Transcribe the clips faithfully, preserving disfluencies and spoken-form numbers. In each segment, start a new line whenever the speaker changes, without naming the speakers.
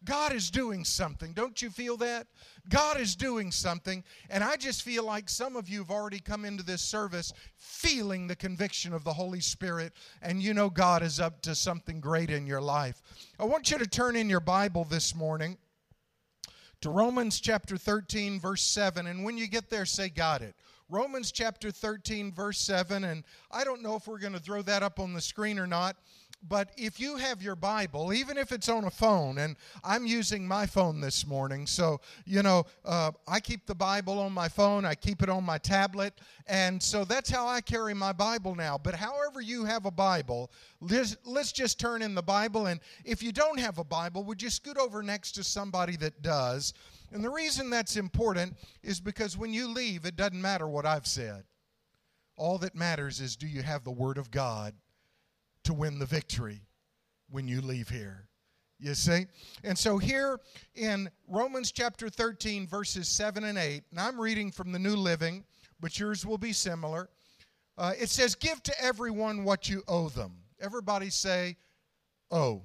God is doing something. Don't you feel that? God is doing something, and I just feel like some of you have already come into this service feeling the conviction of the Holy Spirit, and you know God is up to something great in your life. I want you to turn in your Bible this morning to Romans chapter thirteen, verse seven, and when you get there, say, got it. Romans chapter thirteen, verse seven, and I don't know if we're going to throw that up on the screen or not, but if you have your Bible, even if it's on a phone, and I'm using my phone this morning, so, you know, uh, I keep the Bible on my phone, I keep it on my tablet, and so that's how I carry my Bible now. But however you have a Bible, let's, let's just turn in the Bible, and if you don't have a Bible, would you scoot over next to somebody that does? And the reason that's important is because when you leave, it doesn't matter what I've said. All that matters is, do you have the Word of God to win the victory when you leave here? You see? And so here in Romans chapter thirteen, verses seven and eight, and I'm reading from the New Living, but yours will be similar. Uh, it says, give to everyone what you owe them. Everybody say, owe.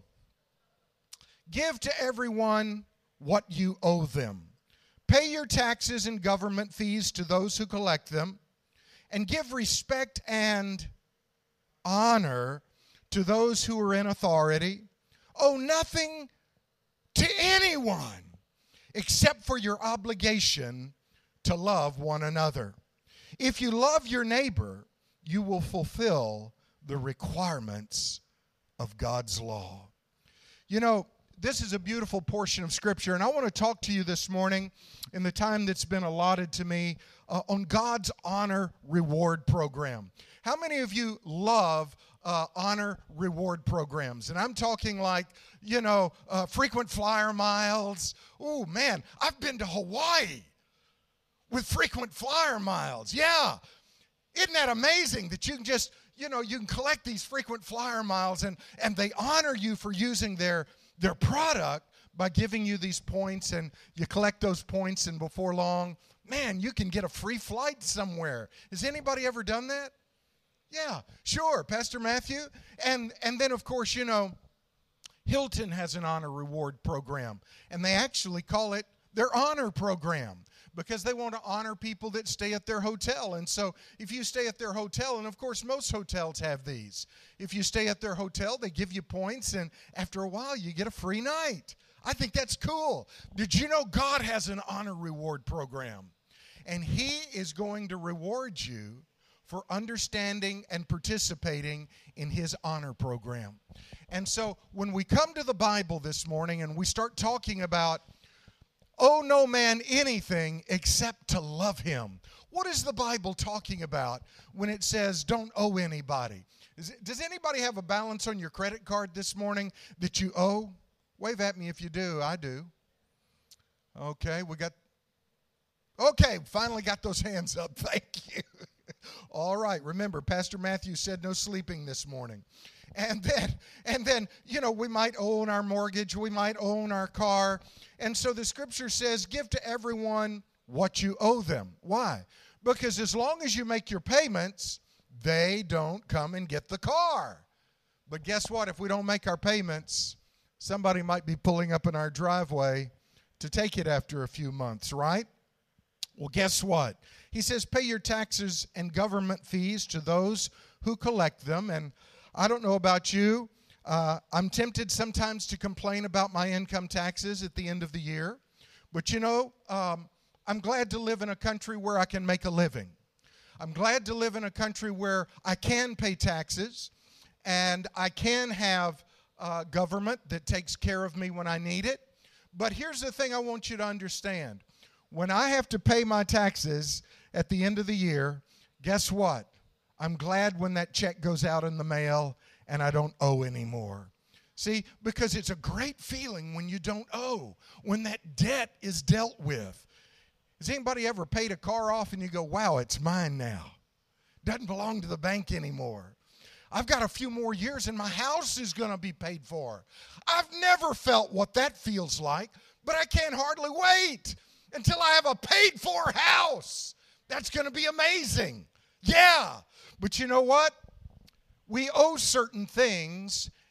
Give to everyone what you owe them. Pay your taxes and government fees to those who collect them, and give respect and honor to those who are in authority. Owe nothing to anyone except for your obligation to love one another. If you love your neighbor, you will fulfill the requirements of God's law. You know, this is a beautiful portion of Scripture, and I want to talk to you this morning in the time that's been allotted to me uh, on God's honor reward program. How many of you love uh, honor reward programs? And I'm talking like, you know, uh, frequent flyer miles. Oh, man, I've been to Hawaii with frequent flyer miles. Yeah. Isn't that amazing that you can just, you know, you can collect these frequent flyer miles, and, and they honor you for using their their product by giving you these points, and you collect those points, and before long, man, you can get a free flight somewhere. Has anybody ever done that? Yeah, sure, Pastor Matthew. And and then, of course, you know, Hilton has an honor reward program, and they actually call it their honor program because they want to honor people that stay at their hotel. And so if you stay at their hotel, and of course most hotels have these, if you stay at their hotel, they give you points, and after a while you get a free night. I think that's cool. Did you know God has an honor reward program? And He is going to reward you for understanding and participating in His honor program. And so when we come to the Bible this morning and we start talking about owe no man anything except to love him, what is the Bible talking about when it says don't owe anybody? Is it, does anybody have a balance on your credit card this morning that you owe? Wave at me if you do. I do. Okay, we got, okay, finally got those hands up. Thank you. All right, remember, Pastor Matthew said no sleeping this morning. And then, and then, you know, we might own our mortgage, we might own our car. And so the Scripture says, give to everyone what you owe them. Why? Because as long as you make your payments, they don't come and get the car. But guess what? If we don't make our payments, somebody might be pulling up in our driveway to take it after a few months, right? Well, guess what? He says, pay your taxes and government fees to those who collect them. And I don't know about you. Uh, I'm tempted sometimes to complain about my income taxes at the end of the year. But, you know, um, I'm glad to live in a country where I can make a living. I'm glad to live in a country where I can pay taxes and I can have uh, government that takes care of me when I need it. But here's the thing I want you to understand. When I have to pay my taxes at the end of the year, guess what? I'm glad when that check goes out in the mail and I don't owe anymore. See, because it's a great feeling when you don't owe, when that debt is dealt with. Has anybody ever paid a car off and you go, wow, it's mine now? Doesn't belong to the bank anymore. I've got a few more years and my house is going to be paid for. I've never felt what that feels like, but I can't hardly wait until I have a paid-for house. That's going to be amazing. Yeah. But you know what? We owe certain things,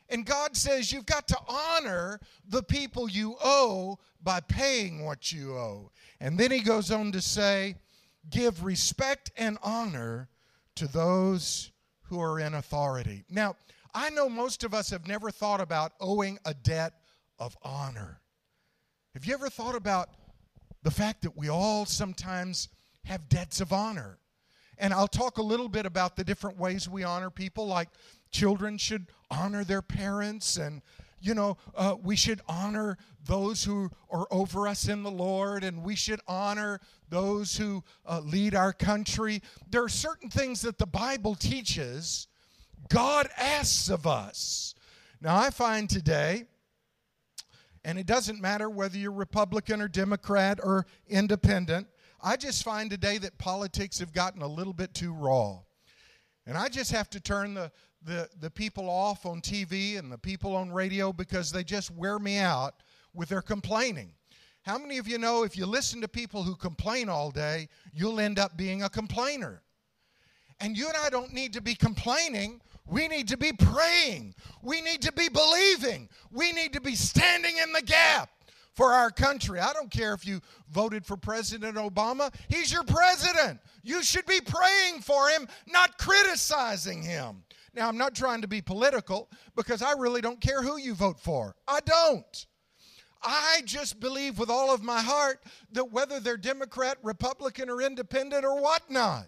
And God says you've got to honor the people you owe by paying what you owe. And then he goes on to say, give respect and honor to those who are in authority. Now, I know most of us have never thought about owing a debt of honor. Have you ever thought about the fact that we all sometimes have debts of honor? And I'll talk a little bit about the different ways we honor people, like children should honor their parents, and, you know, uh, we should honor those who are over us in the Lord, and we should honor those who uh, lead our country. There are certain things that the Bible teaches God asks of us. Now, I find today, and it doesn't matter whether you're Republican or Democrat or independent, I just find today that politics have gotten a little bit too raw. And I just have to turn the, the, the people off on T V and the people on radio because they just wear me out with their complaining. How many of you know if you listen to people who complain all day, you'll end up being a complainer? And you and I don't need to be complaining. We need to be praying. We need to be believing. We need to be standing in the gap for our country. I don't care if you voted for President Obama. He's your president. You should be praying for him, not criticizing him. Now, I'm not trying to be political because I really don't care who you vote for. I don't. I just believe with all of my heart that whether they're Democrat, Republican, or independent or whatnot,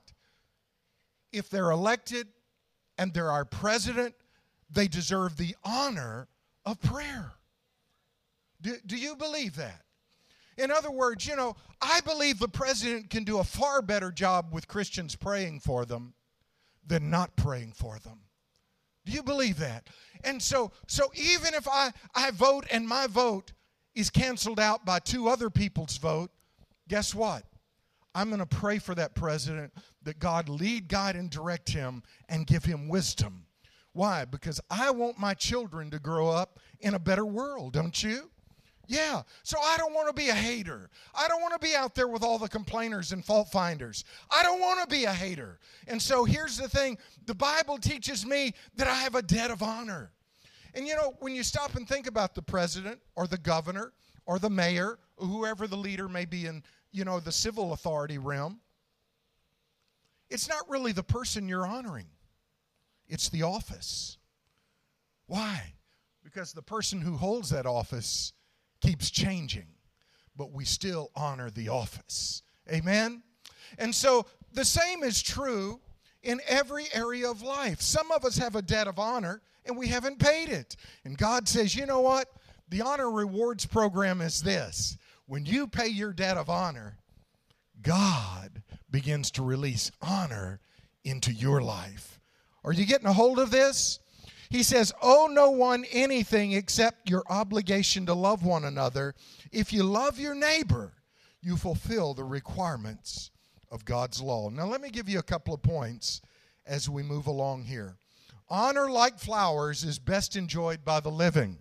if they're elected and they're our president, they deserve the honor of prayer. Do, do you believe that? In other words, you know, I believe the president can do a far better job with Christians praying for them than not praying for them. Do you believe that? And so, so even if I, I vote and my vote is canceled out by two other people's vote, guess what? I'm going to pray for that president that God lead, guide, and direct him and give him wisdom. Why? Because I want my children to grow up in a better world, don't you? Yeah, so I don't want to be a hater. I don't want to be out there with all the complainers and fault finders. I don't want to be a hater. And so here's the thing. The Bible teaches me that I have a debt of honor. And you know, when you stop and think about the president or the governor or the mayor or whoever the leader may be in, you know, the civil authority realm, it's not really the person you're honoring. It's the office. Why? Because the person who holds that office keeps changing, but we still honor the office. Amen? And so the same is true in every area of life. Some of us have a debt of honor and we haven't paid it. And God says, you know what? The honor rewards program is this. When you pay your debt of honor, God begins to release honor into your life. Are you getting a hold of this? He says, owe no one anything except your obligation to love one another. If you love your neighbor, you fulfill the requirements of God's law. Now, let me give you a couple of points as we move along here. Honor, like flowers, is best enjoyed by the living.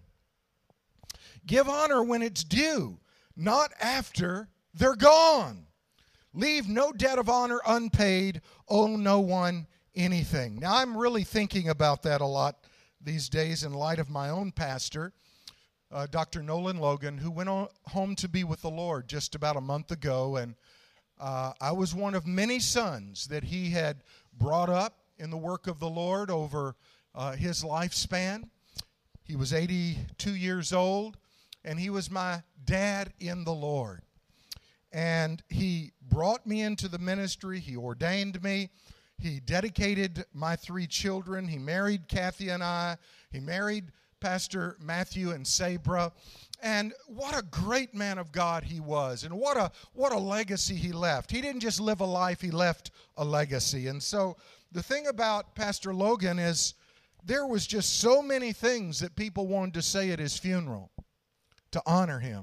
Give honor when it's due, not after they're gone. Leave no debt of honor unpaid. Owe no one anything. Now, I'm really thinking about that a lot these days in light of my own pastor, uh, Doctor Nolan Logan, who went on, home to be with the Lord just about a month ago. And uh, I was one of many sons that he had brought up in the work of the Lord over uh, his lifespan. He was eighty-two years old, and he was my dad in the Lord. And he brought me into the ministry. He ordained me. He dedicated my three children. He married Kathy and I. He married Pastor Matthew and Sabra. And what a great man of God he was. And what a what a legacy he left. He didn't just live a life, he left a legacy. And so the thing about Pastor Logan is there was just so many things that people wanted to say at his funeral to honor him.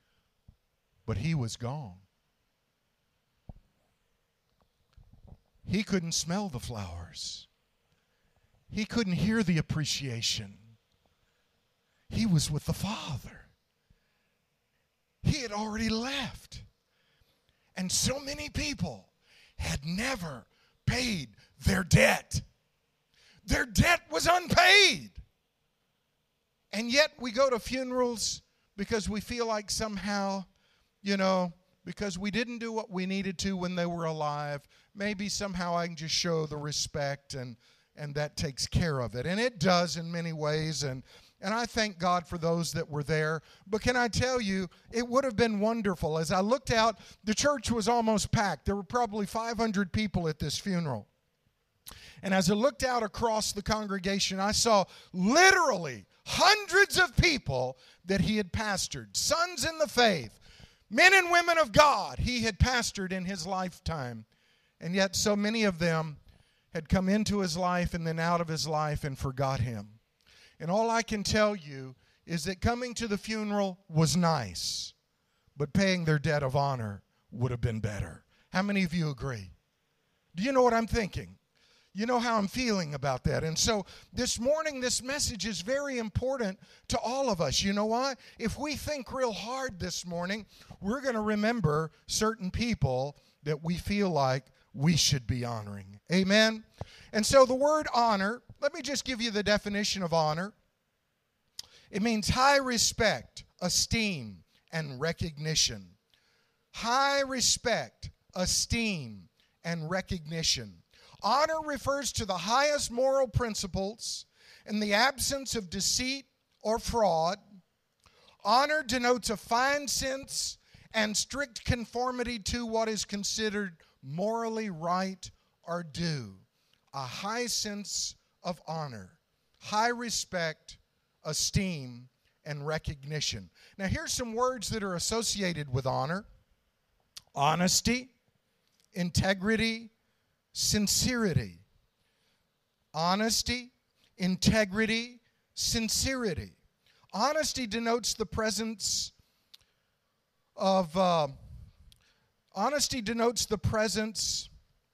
But he was gone. He couldn't smell the flowers. He couldn't hear the appreciation. He was with the Father. He had already left. And so many people had never paid their debt. Their debt was unpaid. And yet we go to funerals because we feel like somehow, you know, because we didn't do what we needed to when they were alive, maybe somehow I can just show the respect and and that takes care of it. And it does in many ways, and and I thank God for those that were there. But can I tell you, it would have been wonderful. As I looked out, the church was almost packed. There were probably five hundred people at this funeral. And as I looked out across the congregation, I saw literally hundreds of people that he had pastored, sons in the faith, men and women of God he had pastored in his lifetime. And yet so many of them had come into his life and then out of his life and forgot him. And all I can tell you is that coming to the funeral was nice, but paying their debt of honor would have been better. How many of you agree? Do you know what I'm thinking? You know how I'm feeling about that. And so this morning, this message is very important to all of us. You know why? If we think real hard this morning, we're going to remember certain people that we feel like we should be honoring. Amen? And so the word honor, let me just give you the definition of honor. It means high respect, esteem, and recognition. High respect, esteem, and recognition. Honor refers to the highest moral principles in the absence of deceit or fraud. Honor denotes a fine sense and strict conformity to what is considered morally right or due. A high sense of honor, high respect, esteem, and recognition. Now here's some words that are associated with honor. Honesty, integrity, sincerity. Honesty, integrity, sincerity. Honesty denotes the presence of, uh, honesty denotes the presence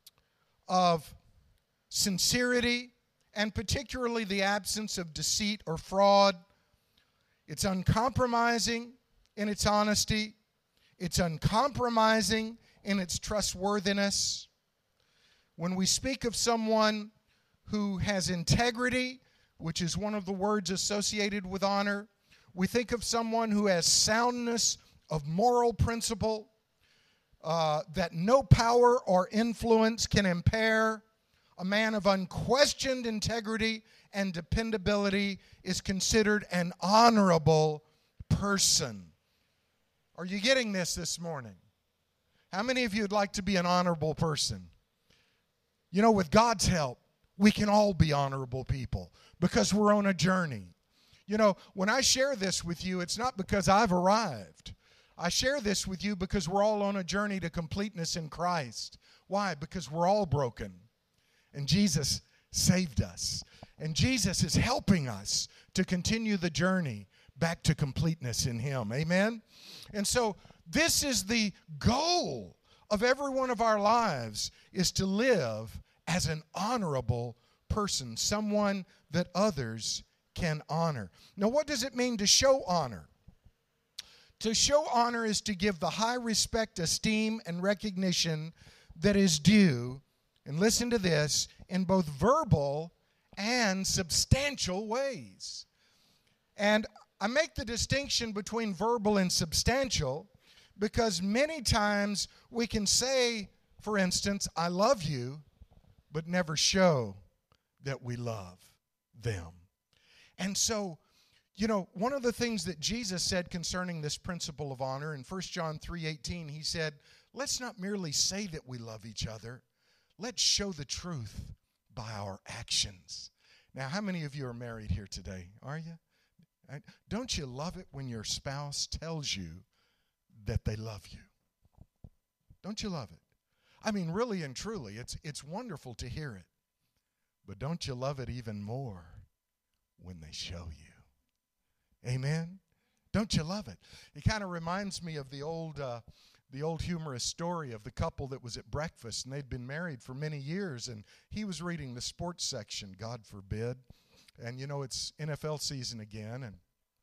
of sincerity, and particularly the absence of deceit or fraud. It's uncompromising in its honesty. It's uncompromising in its trustworthiness. When we speak of someone who has integrity, which is one of the words associated with honor, we think of someone who has soundness of moral principle, uh, that no power or influence can impair. A man of unquestioned integrity and dependability is considered an honorable person. Are you getting this this morning? How many of you would like to be an honorable person? You know, with God's help, we can all be honorable people because we're on a journey. You know, when I share this with you, it's not because I've arrived. I share this with you because we're all on a journey to completeness in Christ. Why? Because we're all broken. And Jesus saved us. And Jesus is helping us to continue the journey back to completeness in Him. Amen? And so this is the goal of every one of our lives, is to live as an honorable person, someone that others can honor. Now, what does it mean to show honor? To show honor is to give the high respect, esteem, and recognition that is due, and listen to this, in both verbal and substantial ways. And I make the distinction between verbal and substantial because many times we can say, for instance, I love you, but never show that we love them. And so, you know, one of the things that Jesus said concerning this principle of honor in First John three eighteen, he said, let's not merely say that we love each other. Let's show the truth by our actions. Now, how many of you are married here today? Are you? Don't you love it when your spouse tells you that they love you? Don't you love it? I mean, really and truly, it's it's wonderful to hear it. But don't you love it even more when they show you? Amen? Don't you love it? It kind of reminds me of the old uh, the old humorous story of the couple that was at breakfast, and they'd been married for many years, and he was reading the sports section, God forbid. And, you know, it's N F L season again, and,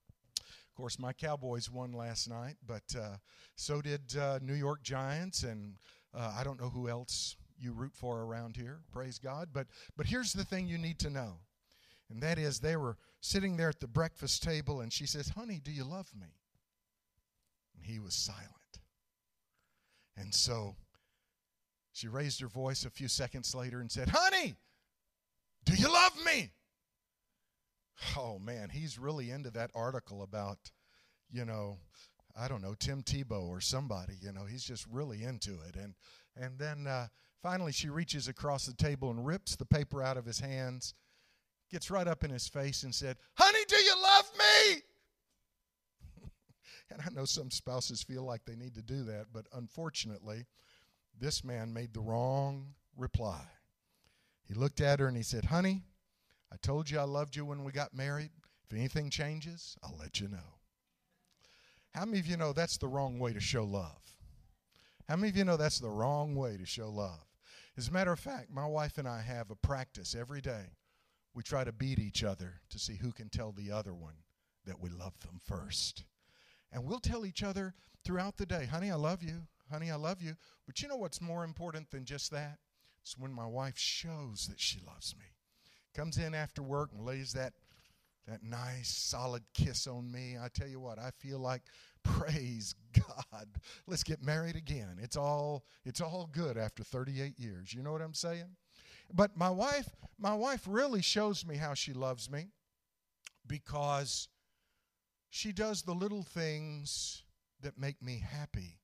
of course, my Cowboys won last night, but uh, so did uh, New York Giants, and uh, I don't know who else you root for around here, praise God. But, but here's the thing you need to know. And that is, they were sitting there at the breakfast table, and she says, "Honey, do you love me?" And he was silent. And so she raised her voice a few seconds later and said, "Honey, do you love me?" Oh, man, he's really into that article about, you know, I don't know, Tim Tebow or somebody. You know, he's just really into it. And, and then uh, finally she reaches across the table and rips the paper out of his hands, gets right up in his face and said, "Honey, do you love me?" And I know some spouses feel like they need to do that, but unfortunately, this man made the wrong reply. He looked at her and he said, "Honey, I told you I loved you when we got married. If anything changes, I'll let you know." How many of you know that's the wrong way to show love? How many of you know that's the wrong way to show love? As a matter of fact, my wife and I have a practice every day. We try to beat each other to see who can tell the other one that we love them first. And we'll tell each other throughout the day, "Honey, I love you. Honey, I love you." But you know what's more important than just that? It's when my wife shows that she loves me. Comes in after work and lays that, that nice, solid kiss on me. I tell you what, I feel like, praise God, let's get married again. It's all, it's all good after thirty-eight years. You know what I'm saying? But my wife, my wife really shows me how she loves me because she does the little things that make me happy.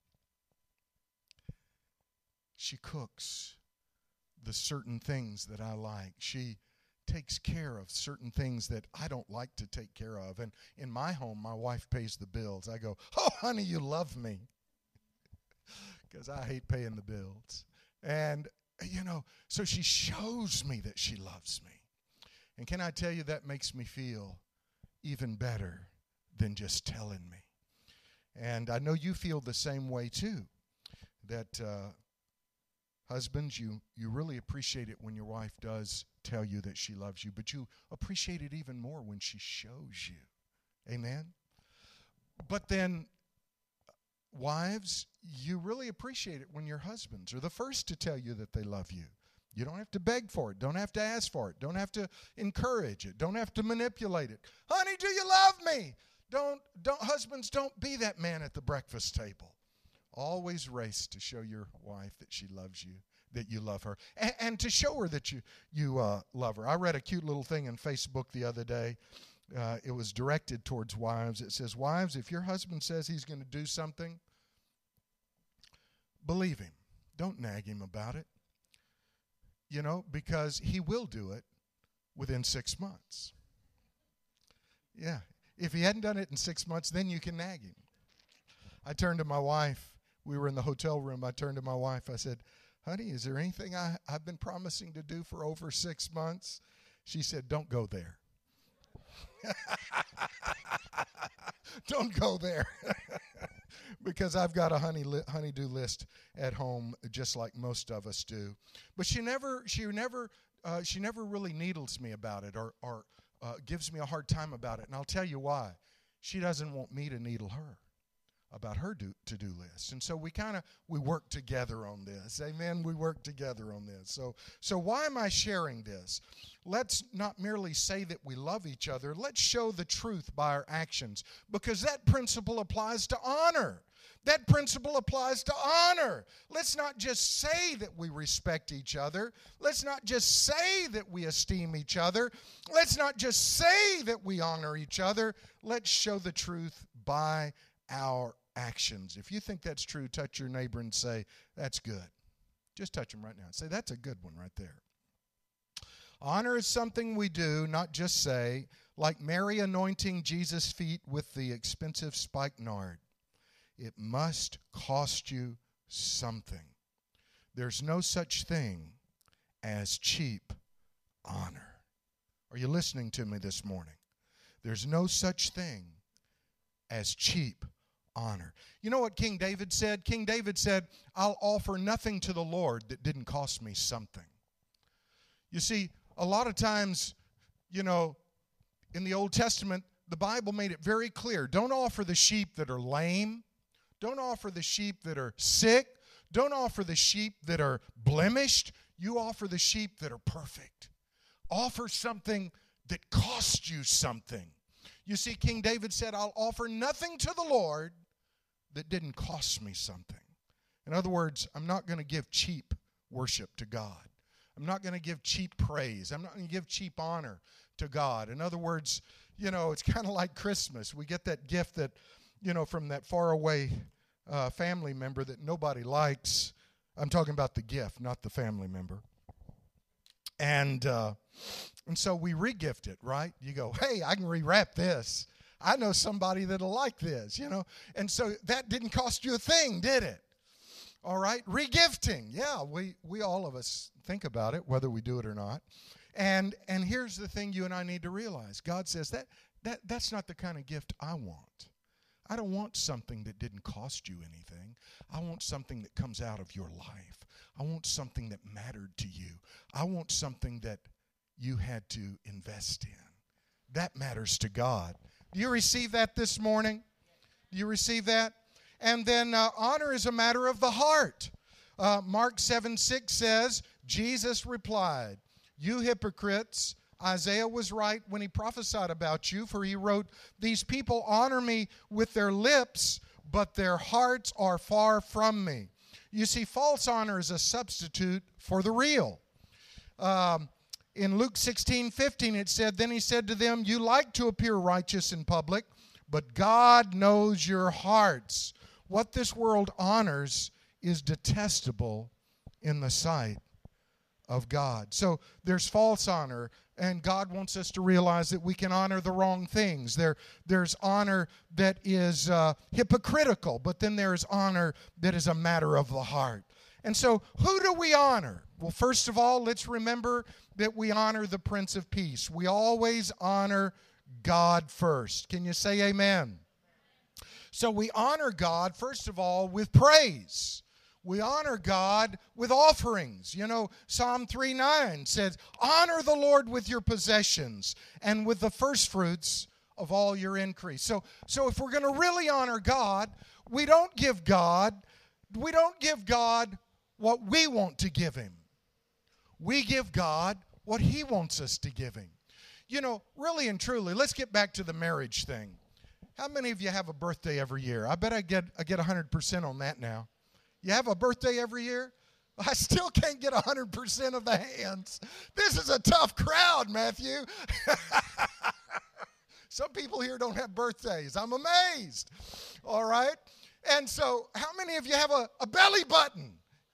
She cooks the certain things that I like. She takes care of certain things that I don't like to take care of. And in my home, my wife pays the bills. I go, "Oh, honey, you love me," because I hate paying the bills. And, you know, so she shows me that she loves me. And can I tell you, that makes me feel even better than just telling me. And I know you feel the same way too, that uh, husbands, you, you really appreciate it when your wife does tell you that she loves you, but you appreciate it even more when she shows you. Amen? But then, wives, you really appreciate it when your husbands are the first to tell you that they love you. You don't have to beg for it. Don't have to ask for it. Don't have to encourage it. Don't have to manipulate it. "Honey, do you love me?" Don't, don't, husbands, don't be that man at the breakfast table. Always race to show your wife that she loves you, that you love her, and, and to show her that you, you uh, love her. I read a cute little thing on Facebook the other day. Uh, it was directed towards wives. It says, "Wives, if your husband says he's going to do something, believe him. Don't nag him about it. You know, because he will do it within six months. Yeah. If he hadn't done it in six months, then you can nag him." I turned to my wife. We were in the hotel room. I turned to my wife. I said, "Honey, is there anything I, I've been promising to do for over six months? She said, "Don't go there." Don't go there. Because I've got a honey li- honey-do list at home, just like most of us do. But she never, she never, uh, she never really needles me about it, or, or uh, gives me a hard time about it. And I'll tell you why. She doesn't want me to needle her about her do, to-do list. And so we kind of, we work together on this. Amen? We work together on this. So, so why am I sharing this? Let's not merely say that we love each other. Let's show the truth by our actions, because that principle applies to honor. That principle applies to honor. Let's not just say that we respect each other. Let's not just say that we esteem each other. Let's not just say that we honor each other. Let's show the truth by our actions. If you think that's true, touch your neighbor and say, "That's good." Just touch him right now and say, "That's a good one right there." Honor is something we do, not just say, like Mary anointing Jesus' feet with the expensive spikenard. It must cost you something. There's no such thing as cheap honor. Are you listening to me this morning? There's no such thing as cheap honor. You know what King David said? King David said, "I'll offer nothing to the Lord that didn't cost me something." You see, a lot of times, you know, in the Old Testament, the Bible made it very clear. Don't offer the sheep that are lame. Don't offer the sheep that are sick. Don't offer the sheep that are blemished. You offer the sheep that are perfect. Offer something that cost you something. You see, King David said, I'll offer nothing to the Lord that didn't cost me something. In other words, I'm not going to give cheap worship to God. I'm not going to give cheap praise. I'm not going to give cheap honor to God. In other words, you know, it's kind of like Christmas. We get that gift that, you know, from that faraway uh, family member that nobody likes. I'm talking about the gift, not the family member. And uh, and so we re-gift it, right? You go, hey, I can rewrap this. I know somebody that'll like this, you know. And so that didn't cost you a thing, did it? All right, regifting. Yeah, we, we all of us think about it, whether we do it or not. And and here's the thing you and I need to realize. God says that that that's not the kind of gift I want. I don't want something that didn't cost you anything. I want something that comes out of your life. I want something that mattered to you. I want something that you had to invest in. That matters to God. Do you receive that this morning? Do you receive that? And then uh, honor is a matter of the heart. Uh, Mark seven six says, Jesus replied, you hypocrites, Isaiah was right when he prophesied about you, for he wrote, these people honor me with their lips, but their hearts are far from me. You see, false honor is a substitute for the real. Um, in Luke sixteen fifteen, it said, then he said to them, you like to appear righteous in public, but God knows your hearts. What this world honors is detestable in the sight of God. So there's false honor, and God wants us to realize that we can honor the wrong things. There, there's honor that is uh, hypocritical, but then there's honor that is a matter of the heart. And so who do we honor? Well, first of all, let's remember that we honor the Prince of Peace. We always honor God first. Can you say amen? So we honor God, first of all, with praise. We honor God with offerings. You know, Psalm three nine says, honor the Lord with your possessions and with the first fruits of all your increase. So, so if we're going to really honor God, we don't give God, we don't give God what we want to give Him. We give God what He wants us to give Him. You know, really and truly, let's get back to the marriage thing. How many of you have a birthday every year? I bet I get I get one hundred percent on that now. You have a birthday every year? I still can't get one hundred percent of the hands. This is a tough crowd, Matthew. Some people here don't have birthdays. I'm amazed. All right? And so how many of you have a, a belly button?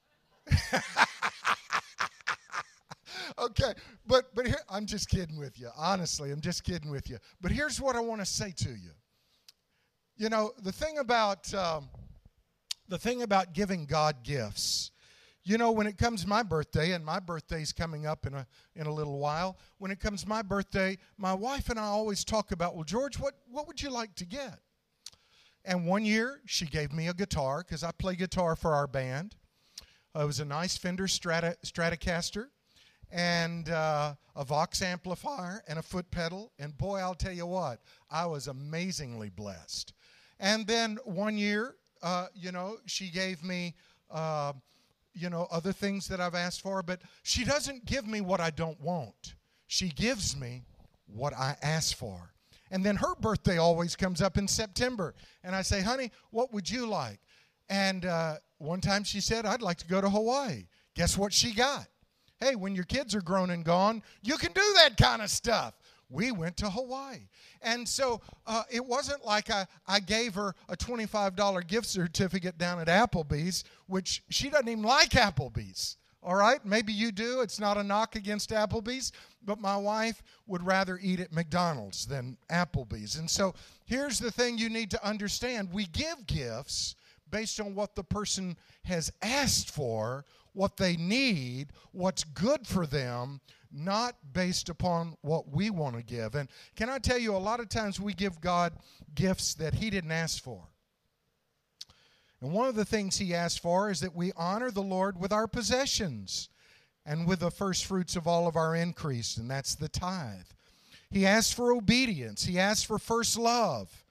Okay, but but here, I'm just kidding with you. Honestly, I'm just kidding with you. But here's what I want to say to you. You know, the thing about um, the thing about giving God gifts, you know, when it comes my birthday, and my birthday's coming up in a in a little while, when it comes my birthday, my wife and I always talk about, well, George, what, what would you like to get? And one year, she gave me a guitar, because I play guitar for our band. Uh, it was a nice Fender Strata, Stratocaster, and uh, a Vox amplifier, and a foot pedal. And boy, I'll tell you what, I was amazingly blessed. And then one year, uh, you know, she gave me, uh, you know, other things that I've asked for. But she doesn't give me what I don't want. She gives me what I ask for. And then her birthday always comes up in September. And I say, honey, what would you like? And uh, one time she said, I'd like to go to Hawaii. Guess what she got? Hey, when your kids are grown and gone, you can do that kind of stuff. We went to Hawaii. And so uh, it wasn't like I, I gave her a twenty-five dollars gift certificate down at Applebee's, which she doesn't even like Applebee's. All right? Maybe you do. It's not a knock against Applebee's. But my wife would rather eat at McDonald's than Applebee's. And so here's the thing you need to understand. We give gifts based on what the person has asked for, what they need, what's good for them, not based upon what we want to give. And can I tell you, a lot of times we give God gifts that He didn't ask for. And one of the things He asked for is that we honor the Lord with our possessions and with the first fruits of all of our increase, and that's the tithe. He asked for obedience. He asked for first love.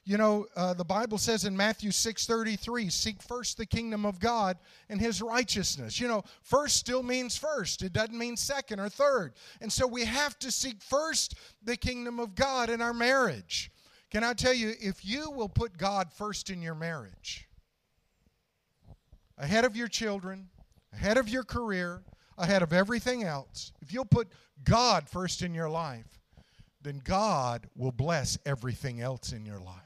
You know, uh, the Bible says in Matthew six thirty-three, seek first the kingdom of God and His righteousness. You know, first still means first. It doesn't mean second or third. And so we have to seek first the kingdom of God in our marriage. Can I tell you, if you will put God first in your marriage, ahead of your children, ahead of your career, ahead of everything else, if you'll put God first in your life, then God will bless everything else in your life.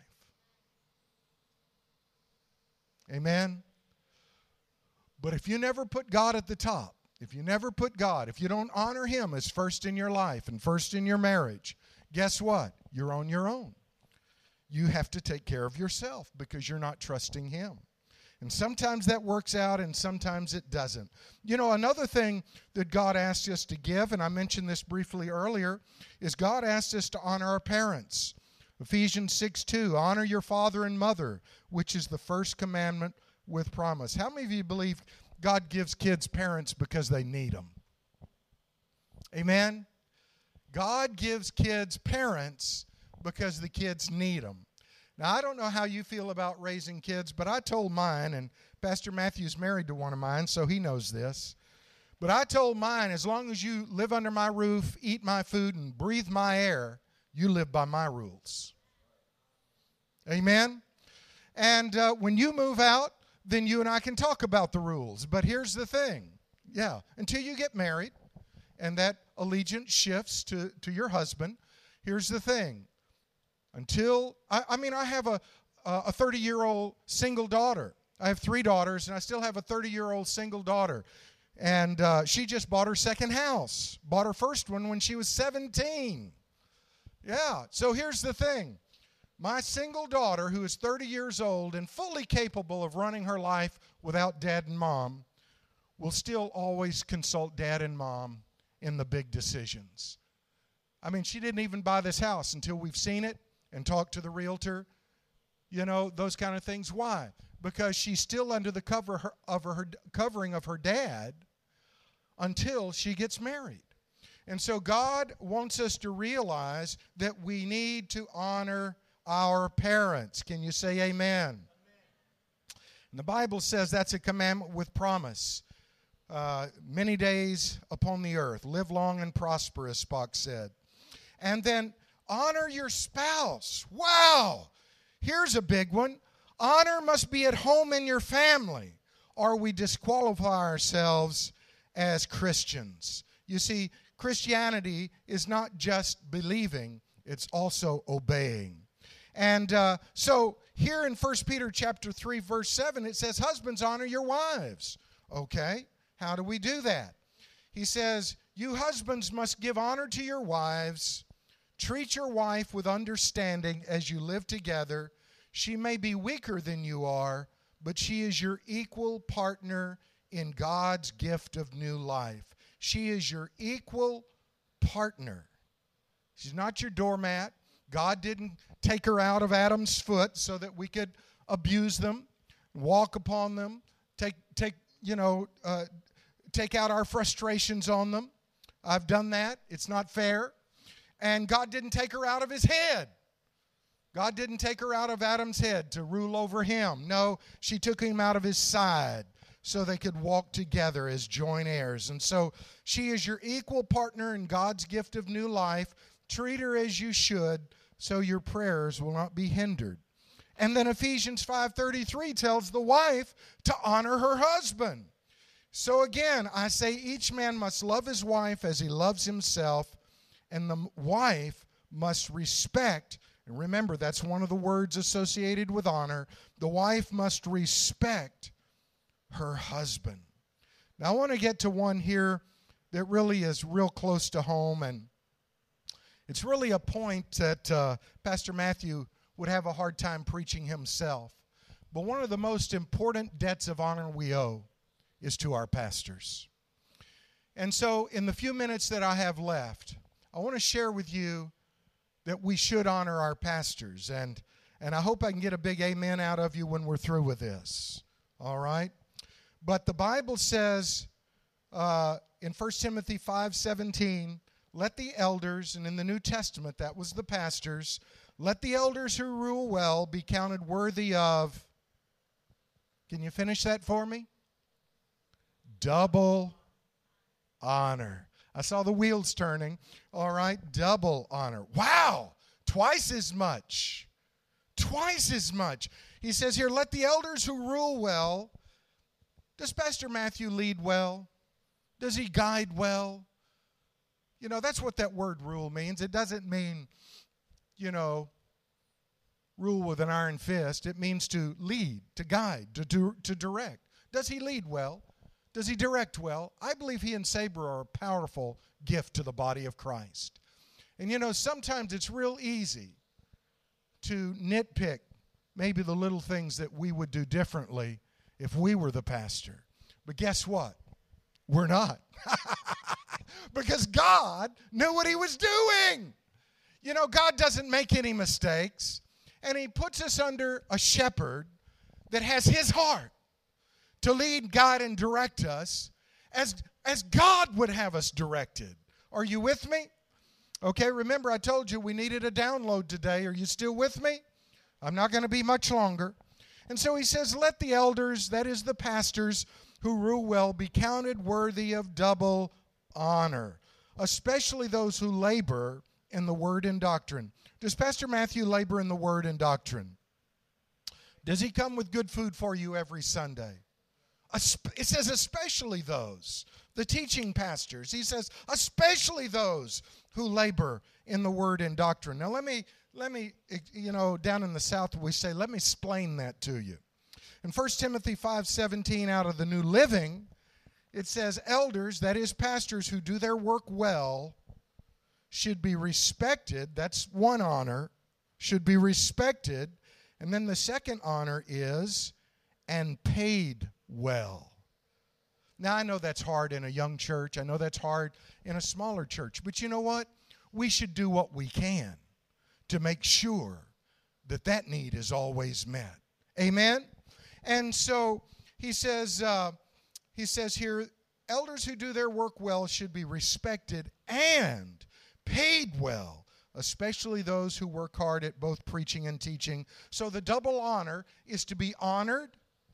Amen? But if you never put God at the top, if you never put God, if you don't honor Him as first in your life and first in your marriage, guess what? You're on your own. You have to take care of yourself because you're not trusting Him. And sometimes that works out and sometimes it doesn't. You know, another thing that God asked us to give, and I mentioned this briefly earlier, is God asked us to honor our parents. Ephesians six two, honor your father and mother, which is the first commandment with promise. How many of you believe God gives kids parents because they need them? Amen? God gives kids parents because the kids need them. Now, I don't know how you feel about raising kids, but I told mine, and Pastor Matthew's married to one of mine, so he knows this. But I told mine, as long as you live under my roof, eat my food, and breathe my air, you live by my rules. Amen? And uh, when you move out, then you and I can talk about the rules. But here's the thing. Yeah, until you get married and that allegiance shifts to, to your husband, here's the thing. Until, I, I mean, I have a a thirty-year-old single daughter. I have three daughters, and I still have a thirty-year-old single daughter. And uh, she just bought her second house. Bought her first one when she was seventeen. Yeah, so here's the thing. My single daughter, who is thirty years old and fully capable of running her life without dad and mom, will still always consult dad and mom in the big decisions. I mean, she didn't even buy this house until we've seen it and talked to the realtor, you know, those kind of things. Why? Because she's still under the cover her, of her covering of her dad until she gets married. And so God wants us to realize that we need to honor our parents. Can you say amen? Amen. And the Bible says that's a commandment with promise. Uh, many days upon the earth. Live long and prosper, as Spock said. And then honor your spouse. Wow! Here's a big one. Honor must be at home in your family, or we disqualify ourselves as Christians. You see, Christianity is not just believing, it's also obeying. And uh, so here in First Peter chapter three, verse seven, it says, husbands, honor your wives. Okay, how do we do that? He says, you husbands must give honor to your wives. Treat your wife with understanding as you live together. She may be weaker than you are, but she is your equal partner in God's gift of new life. She is your equal partner. She's not your doormat. God didn't take her out of Adam's foot so that we could abuse them, walk upon them, take, take you know, uh, take out our frustrations on them. I've done that. It's not fair. And God didn't take her out of His head. God didn't take her out of Adam's head to rule over him. No, she took him out of his side so they could walk together as joint heirs. And so she is your equal partner in God's gift of new life. Treat her as you should so your prayers will not be hindered. And then Ephesians five thirty-three tells the wife to honor her husband. So again, I say each man must love his wife as he loves himself, and the wife must respect. And remember, that's one of the words associated with honor. The wife must respect her husband. Now, I want to get to one here that really is real close to home, and it's really a point that uh, Pastor Matthew would have a hard time preaching himself. But one of the most important debts of honor we owe is to our pastors. And so, in the few minutes that I have left, I want to share with you that we should honor our pastors. And, and I hope I can get a big amen out of you when we're through with this. All right? But the Bible says uh, in First Timothy five seventeen, let the elders, and in the New Testament that was the pastors, Let the elders who rule well be counted worthy of, can you finish that for me? Double honor. I saw the wheels turning. All right, double honor. Wow, twice as much. Twice as much. He says here, let the elders who rule well. Does Pastor Matthew lead well? Does he guide well? You know, that's what that word rule means. It doesn't mean, you know, rule with an iron fist. It means to lead, to guide, to, to, to direct. Does he lead well? Does he direct well? I believe he and Sabre are a powerful gift to the body of Christ. And you know, sometimes it's real easy to nitpick maybe the little things that we would do differently if we were the pastor. But guess what? We're not. Because God knew what he was doing. You know, God doesn't make any mistakes. And he puts us under a shepherd that has his heart to lead, guide, and direct us as, as God would have us directed. Are you with me? Okay, remember I told you we needed a download today. Are you still with me? I'm not going to be much longer. And so he says, let the elders, that is the pastors who rule well, be counted worthy of double honor, especially those who labor in the word and doctrine. Does Pastor Matthew labor in the word and doctrine? Does he come with good food for you every Sunday? It says especially those, the teaching pastors. He says especially those who labor in the word and doctrine. Now let me, let me, you know, down in the South we say, let me explain that to you. In First Timothy five seventeen out of the New Living, it says elders, that is pastors who do their work well, should be respected. That's one honor, should be respected. And then the second honor is, and paid well. Now, I know that's hard in a young church. I know that's hard in a smaller church. But you know what? We should do what we can to make sure that that need is always met. Amen? And so he says, uh, he says here, elders who do their work well should be respected and paid well, especially those who work hard at both preaching and teaching. So the double honor is to be honored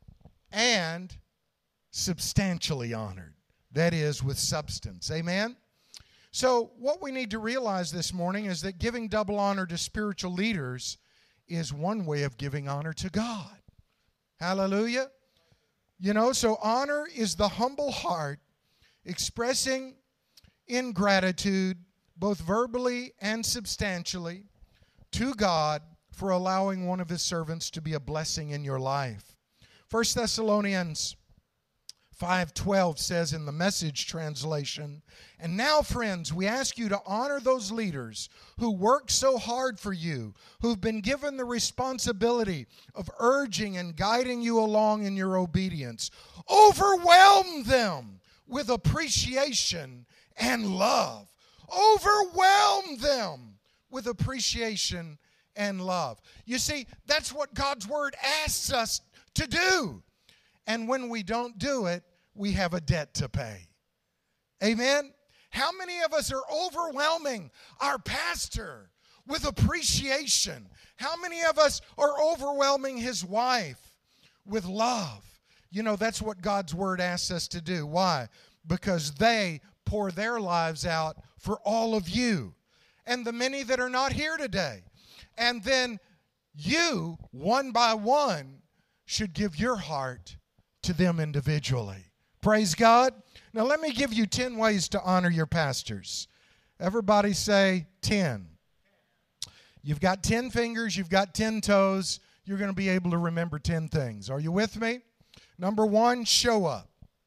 and substantially honored. That is, with substance. Amen? So what we need to realize this morning is that giving double honor to spiritual leaders is one way of giving honor to God. Hallelujah. You know, so honor is the humble heart expressing in gratitude, both verbally and substantially, to God for allowing one of his servants to be a blessing in your life. First Thessalonians five twelve says in the Message translation, and now, friends, we ask you to honor those leaders who work so hard for you, who've been given the responsibility of urging and guiding you along in your obedience. Overwhelm them with appreciation and love. Overwhelm them with appreciation and love. You see, that's what God's Word asks us to do. And when we don't do it, we have a debt to pay. Amen? How many of us are overwhelming our pastor with appreciation? How many of us are overwhelming his wife with love? You know, that's what God's Word asks us to do. Why? Because they pour their lives out for all of you and the many that are not here today. And then you, one by one, should give your heart to them individually. Praise God. Now let me give you ten ways to honor your pastors. Everybody say ten. You've got ten fingers, you've got ten toes. You're going to be able to remember ten things. Are you with me? Number one, show up.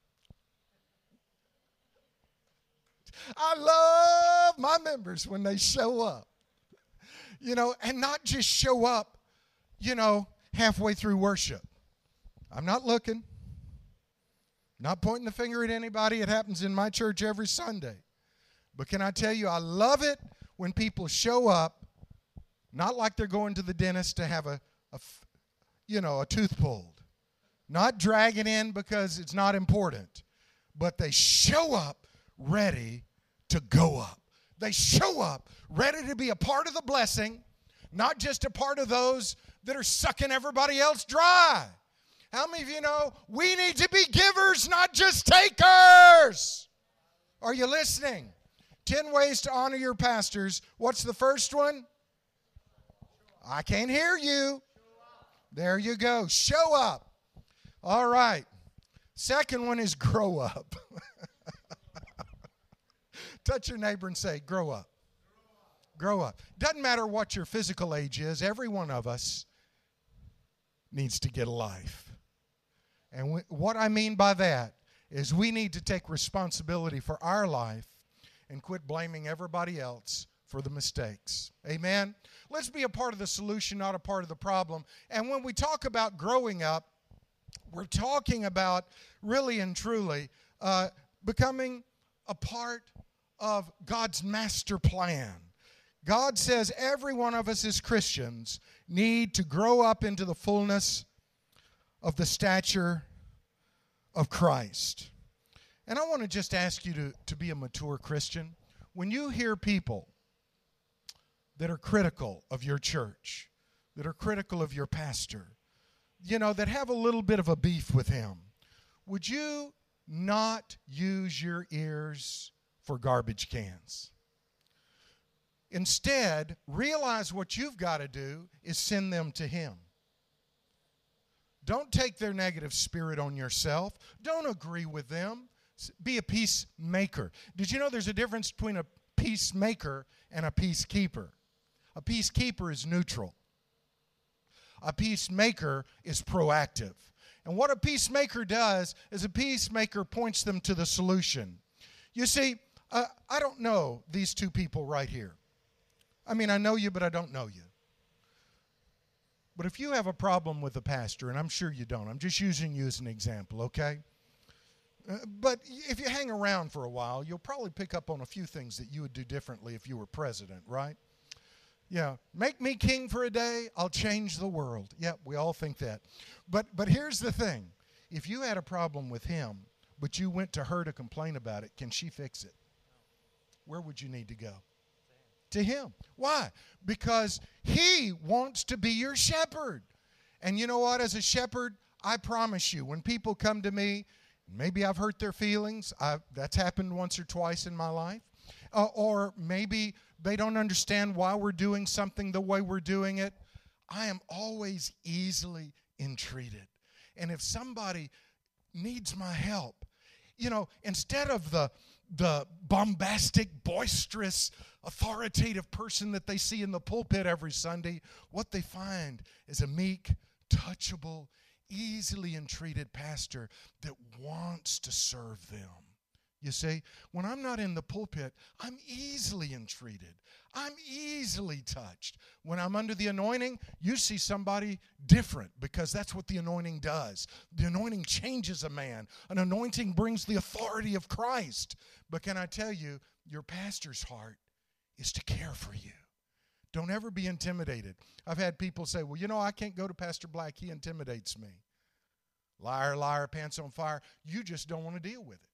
I love my members when they show up. You know, and not just show up, you know, halfway through worship. I'm not looking. Not pointing the finger at anybody. It happens in my church every Sunday. But can I tell you, I love it when people show up, not like they're going to the dentist to have a, a you know, a tooth pulled. Not dragging in because it's not important. But they show up ready to go up. They show up ready to be a part of the blessing, not just a part of those that are sucking everybody else dry. How many of you know we need to be givers, not just takers? Are you listening? Ten ways to honor your pastors. What's the first one? I can't hear you. There you go. Show up. All right. Second one is grow up. Touch your neighbor and say, grow up. Grow up. Doesn't matter what your physical age is. Every one of us needs to get a life. And we, what I mean by that is we need to take responsibility for our life and quit blaming everybody else for the mistakes. Amen? Let's be a part of the solution, not a part of the problem. And when we talk about growing up, we're talking about really and truly uh, becoming a part of God's master plan. God says every one of us as Christians need to grow up into the fullness of the stature of Christ. And I want to just ask you to, to be a mature Christian. When you hear people that are critical of your church, that are critical of your pastor, you know, that have a little bit of a beef with him, would you not use your ears for garbage cans? Instead, realize what you've got to do is send them to him. Don't take their negative spirit on yourself. Don't agree with them. Be a peacemaker. Did you know there's a difference between a peacemaker and a peacekeeper? A peacekeeper is neutral. A peacemaker is proactive. And what a peacemaker does is a peacemaker points them to the solution. You see, uh, I don't know these two people right here. I mean, I know you, but I don't know you. But if you have a problem with a pastor, and I'm sure you don't, I'm just using you as an example, okay? Uh, but if you hang around for a while, you'll probably pick up on a few things that you would do differently if you were president, right? Yeah, make me king for a day, I'll change the world. Yeah, we all think that. But but here's the thing. If you had a problem with him, but you went to her to complain about it, can she fix it? Where would you need to go? To him. Why? Because he wants to be your shepherd. And you know what? As a shepherd, I promise you, when people come to me, maybe I've hurt their feelings. I've, that's happened once or twice in my life. Uh, or maybe they don't understand why we're doing something the way we're doing it. I am always easily entreated. And if somebody needs my help, you know, instead of the the bombastic, boisterous, authoritative person that they see in the pulpit every Sunday, what they find is a meek, touchable, easily entreated pastor that wants to serve them. You see, when I'm not in the pulpit, I'm easily entreated. I'm easily touched. When I'm under the anointing, you see somebody different because that's what the anointing does. The anointing changes a man. An anointing brings the authority of Christ. But can I tell you, your pastor's heart is to care for you. Don't ever be intimidated. I've had people say, well, you know, I can't go to Pastor Black. He intimidates me. Liar, liar, pants on fire. You just don't want to deal with it.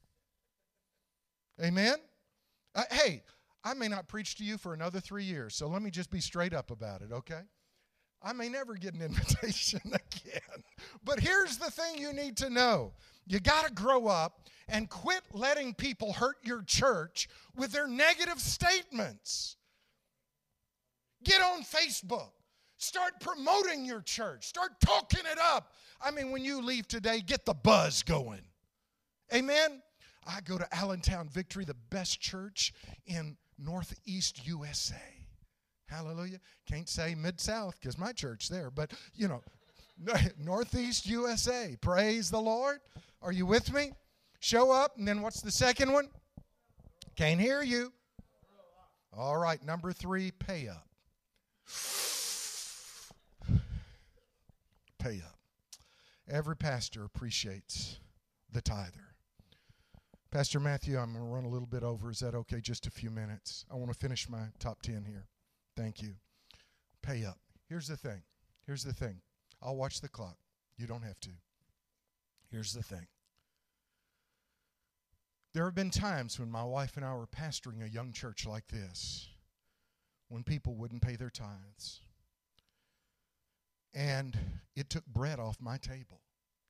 Amen? Uh, hey, I may not preach to you for another three years, so let me just be straight up about it, okay? I may never get an invitation again. But here's the thing you need to know. You got to grow up and quit letting people hurt your church with their negative statements. Get on Facebook. Start promoting your church. Start talking it up. I mean, when you leave today, get the buzz going. Amen? I go to Allentown Victory, the best church in Northeast U S A. Hallelujah. Can't say Mid-South because my church there, but, you know, Northeast U S A. Praise the Lord. Are you with me? Show up, and then what's the second one? Can't hear you. All right, number three, pay up. Pay up. Every pastor appreciates the tither. Pastor Matthew, I'm going to run a little bit over. Is that okay? Just a few minutes. I want to finish my top ten here. Thank you. Pay up. Here's the thing. Here's the thing. I'll watch the clock. You don't have to. Here's the thing. There have been times when my wife and I were pastoring a young church like this when people wouldn't pay their tithes. And it took bread off my table.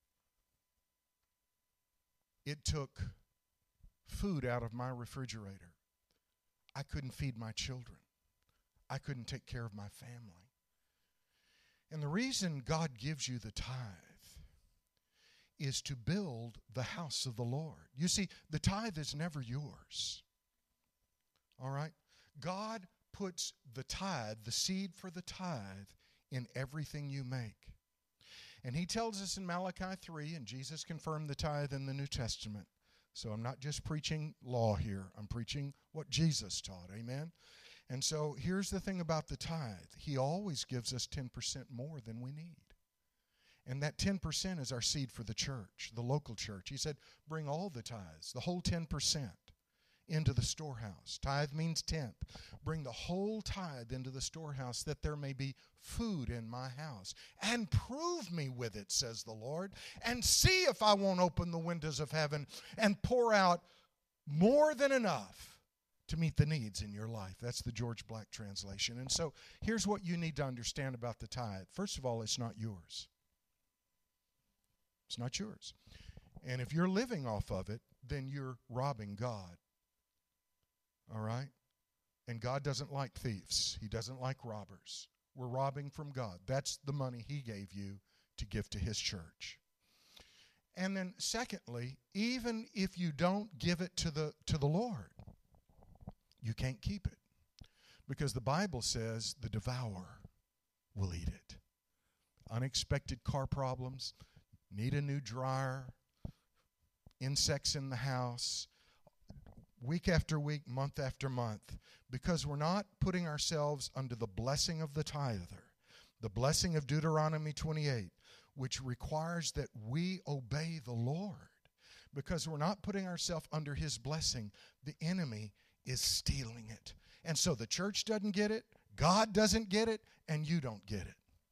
It took food out of my refrigerator. I couldn't feed my children. I couldn't take care of my family. And the reason God gives you the tithe is to build the house of the Lord. You see, the tithe is never yours. All right? God puts the tithe, the seed for the tithe, in everything you make. And he tells us in Malachi three, and Jesus confirmed the tithe in the New Testament. So I'm not just preaching law here. I'm preaching what Jesus taught. Amen? And so here's the thing about the tithe. He always gives us ten percent more than we need. And that ten percent is our seed for the church, the local church. He said, bring all the tithes, the whole ten percent, into the storehouse. Tithe means tenth. Bring the whole tithe into the storehouse that there may be food in my house. And prove me with it, says the Lord, and see if I won't open the windows of heaven and pour out more than enough to meet the needs in your life. That's the George Black translation. And so here's what you need to understand about the tithe. First of all, it's not yours. It's not yours. And if you're living off of it, then you're robbing God. All right? And God doesn't like thieves. He doesn't like robbers. We're robbing from God. That's the money he gave you to give to his church. And then secondly, even if you don't give it to the to the Lord, you can't keep it. Because the Bible says the devourer will eat it. Unexpected car problems, need a new dryer, insects in the house, week after week, month after month, because we're not putting ourselves under the blessing of the tither, the blessing of Deuteronomy twenty-eight, which requires that we obey the Lord. Because we're not putting ourselves under his blessing, the enemy is stealing it. And so the church doesn't get it, God doesn't get it, and you don't get it.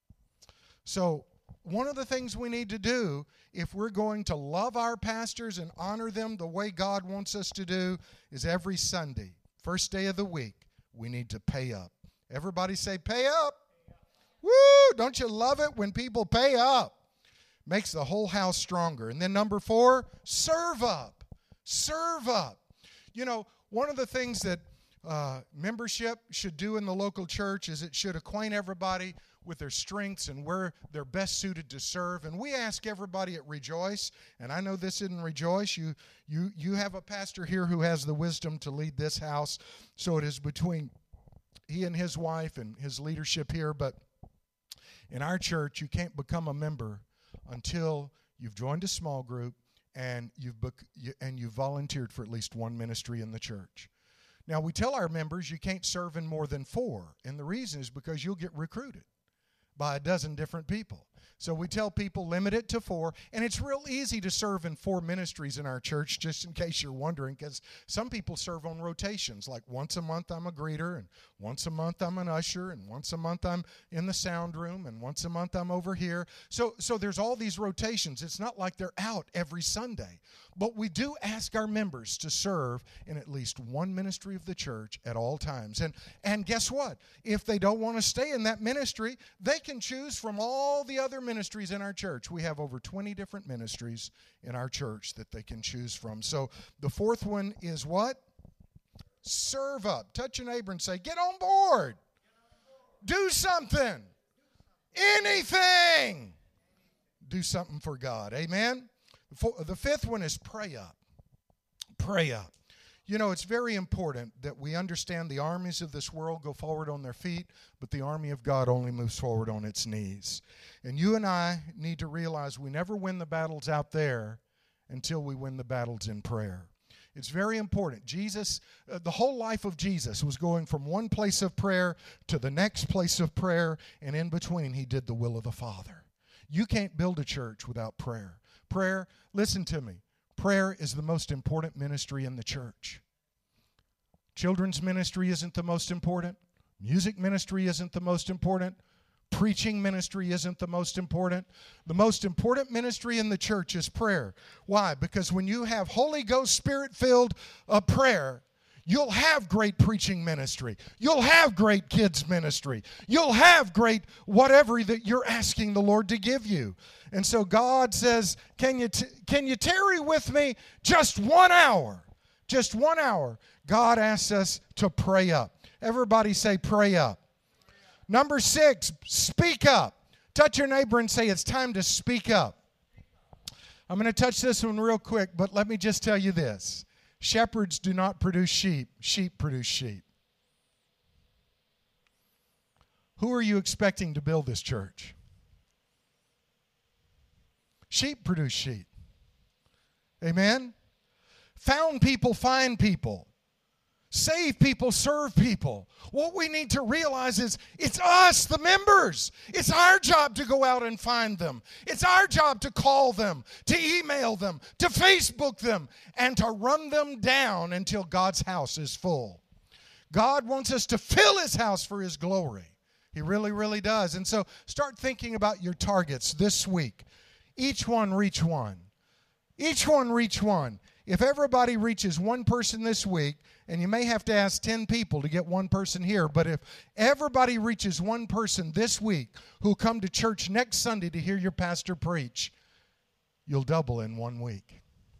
So one of the things we need to do if we're going to love our pastors and honor them the way God wants us to do is every Sunday, first day of the week, we need to pay up. Everybody say, pay up. Woo! Don't you love it when people pay up? Makes the whole house stronger. And then number four, serve up. Serve up. You know, one of the things that uh, membership should do in the local church is it should acquaint everybody with their strengths and where they're best suited to serve. And we ask everybody at Rejoice, and I know this isn't Rejoice, you you you have a pastor here who has the wisdom to lead this house, so it is between he and his wife and his leadership here. But in our church, you can't become a member until you've joined a small group and you've bec- you, and you've volunteered for at least one ministry in the church. Now, we tell our members you can't serve in more than four, and the reason is because you'll get recruited by a dozen different people. So we tell people limit it to four, and it's real easy to serve in four ministries in our church, just in case you're wondering, because some people serve on rotations, like once a month I'm a greeter, and once a month I'm an usher, and once a month I'm in the sound room, and once a month I'm over here. So, so there's all these rotations. It's not like they're out every Sunday. But we do ask our members to serve in at least one ministry of the church at all times. And, and guess what? If they don't want to stay in that ministry, they can choose from all the other ministries in our church. We have over twenty different ministries in our church that they can choose from. So the fourth one is what? Serve up. Touch your neighbor and say, get on board. Do something. Anything. Do something for God. Amen? The fifth one is pray up. Pray up. You know, it's very important that we understand the armies of this world go forward on their feet, but the army of God only moves forward on its knees. And you and I need to realize we never win the battles out there until we win the battles in prayer. It's very important. Jesus, uh, the whole life of Jesus was going from one place of prayer to the next place of prayer, and in between he did the will of the Father. You can't build a church without prayer. Prayer, listen to me, prayer is the most important ministry in the church. Children's ministry isn't the most important. Music ministry isn't the most important. Preaching ministry isn't the most important. The most important ministry in the church is prayer. Why? Because when you have Holy Ghost Spirit-filled uh, prayer, You'll have great preaching ministry. You'll have great kids ministry. You'll have great whatever that you're asking the Lord to give you. And so God says, can you, t- can you tarry with me just one hour? Just one hour. God asks us to pray up. Everybody say pray up. Number six, speak up. Touch your neighbor and say it's time to speak up. I'm going to touch this one real quick, but let me just tell you this. Shepherds do not produce sheep. Sheep produce sheep. Who are you expecting to build this church? Sheep produce sheep. Amen? Found people find people. Save people, serve people. What we need to realize is it's us, the members. It's our job to go out and find them. It's our job to call them, to email them, to Facebook them, and to run them down until God's house is full. God wants us to fill His house for His glory. He really, really does. And so start thinking about your targets this week. Each one reach one. Each one reach one. If everybody reaches one person this week, and you may have to ask ten people to get one person here, but if everybody reaches one person this week who'll come to church next Sunday to hear your pastor preach, you'll double in one week.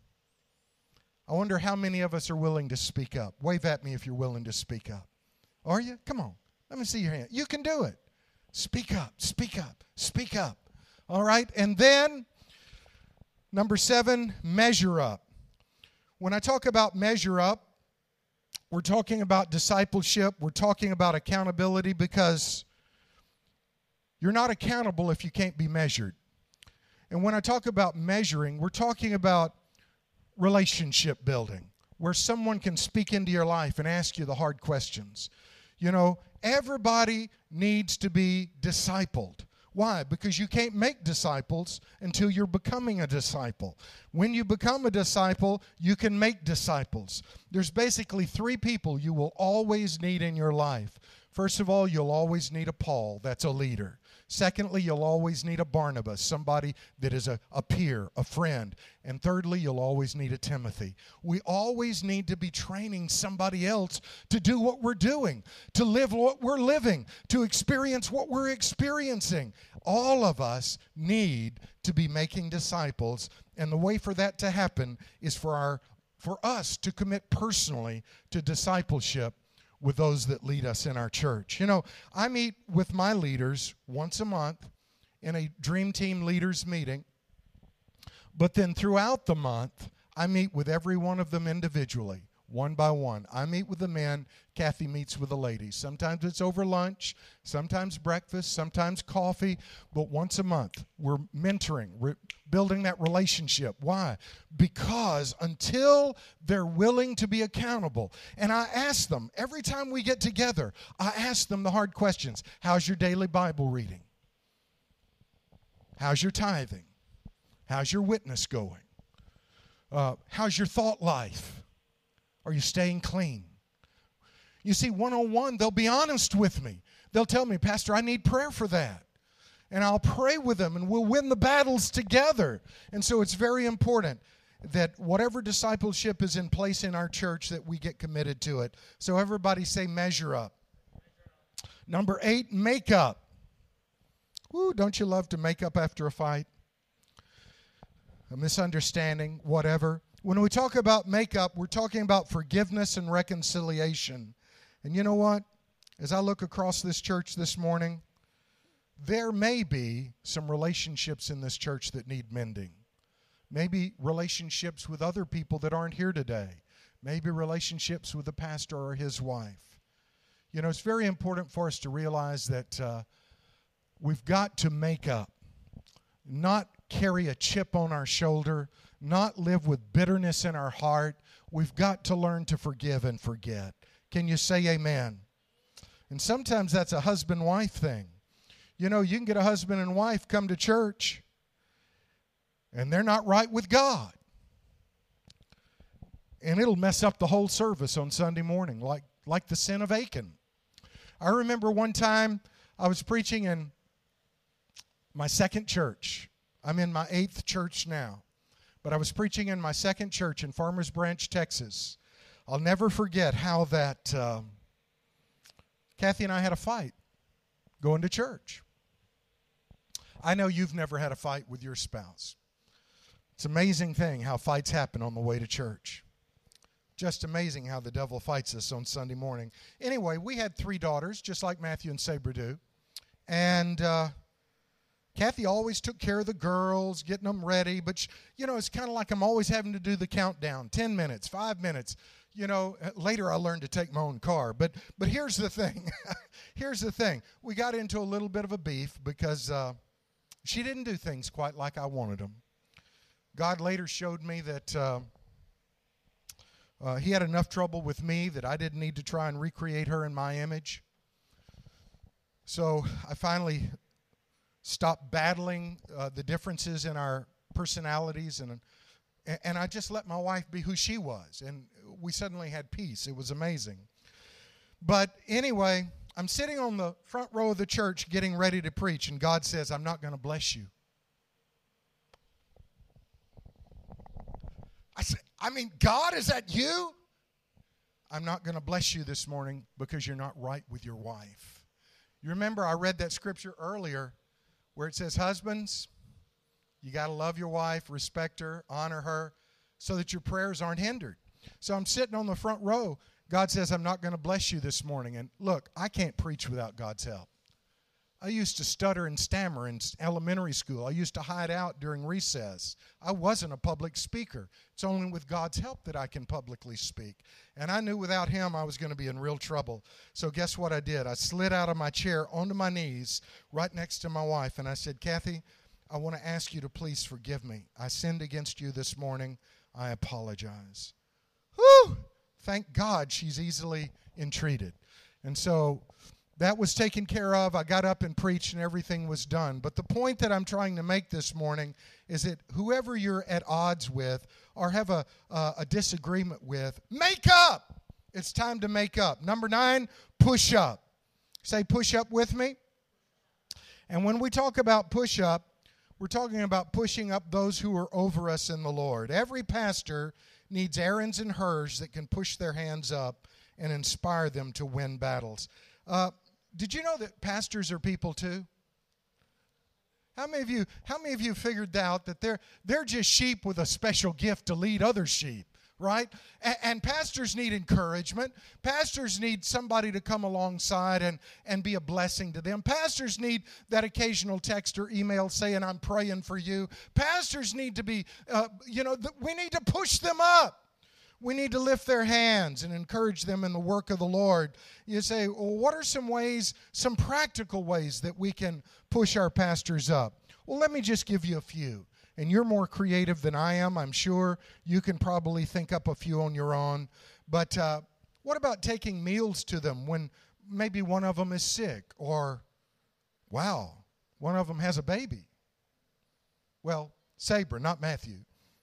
I wonder how many of us are willing to speak up. Wave at me if you're willing to speak up. Are you? Come on. Let me see your hand. You can do it. Speak up, speak up, speak up. All right? And then, number seven, measure up. When I talk about measure up, we're talking about discipleship. We're talking about accountability because you're not accountable if you can't be measured. And when I talk about measuring, we're talking about relationship building, where someone can speak into your life and ask you the hard questions. You know, everybody needs to be discipled. Why? Because you can't make disciples until you're becoming a disciple. When you become a disciple, you can make disciples. There's basically three people you will always need in your life. First of all, you'll always need a Paul. That's a leader. Secondly, you'll always need a Barnabas, somebody that is a, a peer, a friend. And thirdly, you'll always need a Timothy. We always need to be training somebody else to do what we're doing, to live what we're living, to experience what we're experiencing. All of us need to be making disciples, and the way for that to happen is for our, for us to commit personally to discipleship with those that lead us in our church. You know, I meet with my leaders once a month in a Dream Team leaders meeting, but then throughout the month, I meet with every one of them individually, one by one. I meet with the men, Kathy meets with the ladies. Sometimes it's over lunch, sometimes breakfast, sometimes coffee, but once a month, we're mentoring, we're building that relationship. Why? Because until they're willing to be accountable, and I ask them, every time we get together, I ask them the hard questions. How's your daily Bible reading? How's your tithing? How's your witness going? Uh, how's your thought life? Are you staying clean? You see, one-on-one, they'll be honest with me. They'll tell me, Pastor, I need prayer for that. And I'll pray with them, and we'll win the battles together. And so it's very important that whatever discipleship is in place in our church, that we get committed to it. So everybody say measure up. Number eight, make up. Woo, don't you love to make up after a fight? A misunderstanding, whatever. When we talk about makeup, we're talking about forgiveness and reconciliation. And you know what? As I look across this church this morning, there may be some relationships in this church that need mending. Maybe relationships with other people that aren't here today. Maybe relationships with the pastor or his wife. You know, it's very important for us to realize that uh, we've got to make up, not carry a chip on our shoulder, not live with bitterness in our heart. We've got to learn to forgive and forget. Can you say amen? And sometimes that's a husband-wife thing. You know, you can get a husband and wife come to church, and they're not right with God. And it'll mess up the whole service on Sunday morning, like, like the sin of Achan. I remember one time I was preaching in my second church. I'm in my eighth church now. But I was preaching in my second church in Farmers Branch, Texas. I'll never forget how that uh, Kathy and I had a fight going to church. I know you've never had a fight with your spouse. It's an amazing thing how fights happen on the way to church. Just amazing how the devil fights us on Sunday morning. Anyway, we had three daughters, just like Matthew and Sabre do. And uh, Kathy always took care of the girls, getting them ready. But, she, you know, it's kind of like I'm always having to do the countdown. Ten minutes, five minutes. You know, later I learned to take my own car. But but here's the thing. Here's the thing. We got into a little bit of a beef because uh, she didn't do things quite like I wanted them. God later showed me that uh, uh, he had enough trouble with me that I didn't need to try and recreate her in my image. So I finally stopped battling uh, the differences in our personalities, and and I just let my wife be who she was, and we suddenly had peace. It was amazing. But anyway, I'm sitting on the front row of the church getting ready to preach, and God says, I'm not going to bless you. I said, I mean, God, is that you? I'm not going to bless you this morning because you're not right with your wife. You remember I read that scripture earlier where it says, husbands, you got to love your wife, respect her, honor her, so that your prayers aren't hindered. So I'm sitting on the front row. God says, I'm not going to bless you this morning. And look, I can't preach without God's help. I used to stutter and stammer in elementary school. I used to hide out during recess. I wasn't a public speaker. It's only with God's help that I can publicly speak. And I knew without him I was going to be in real trouble. So guess what I did? I slid out of my chair onto my knees right next to my wife. And I said, Kathy, I want to ask you to please forgive me. I sinned against you this morning. I apologize. Whew! Thank God she's easily entreated. And so that was taken care of. I got up and preached and everything was done. But the point that I'm trying to make this morning is that whoever you're at odds with or have a, uh, a disagreement with, make up. It's time to make up. Number nine, push up. Say push up with me. And when we talk about push up, we're talking about pushing up those who are over us in the Lord. Every pastor needs Aarons and Hurs that can push their hands up and inspire them to win battles. Uh, did you know that pastors are people too? How many of you, how many of you figured out that they're, they're just sheep with a special gift to lead other sheep, right? And, and pastors need encouragement. Pastors need somebody to come alongside and, and be a blessing to them. Pastors need that occasional text or email saying, I'm praying for you. Pastors need to be, uh, you know, th- we need to push them up. We need to lift their hands and encourage them in the work of the Lord. You say, well, what are some ways, some practical ways that we can push our pastors up? Well, let me just give you a few. And you're more creative than I am, I'm sure. You can probably think up a few on your own. But uh, what about taking meals to them when maybe one of them is sick? Or, wow, one of them has a baby. Well, Sabre, not Matthew.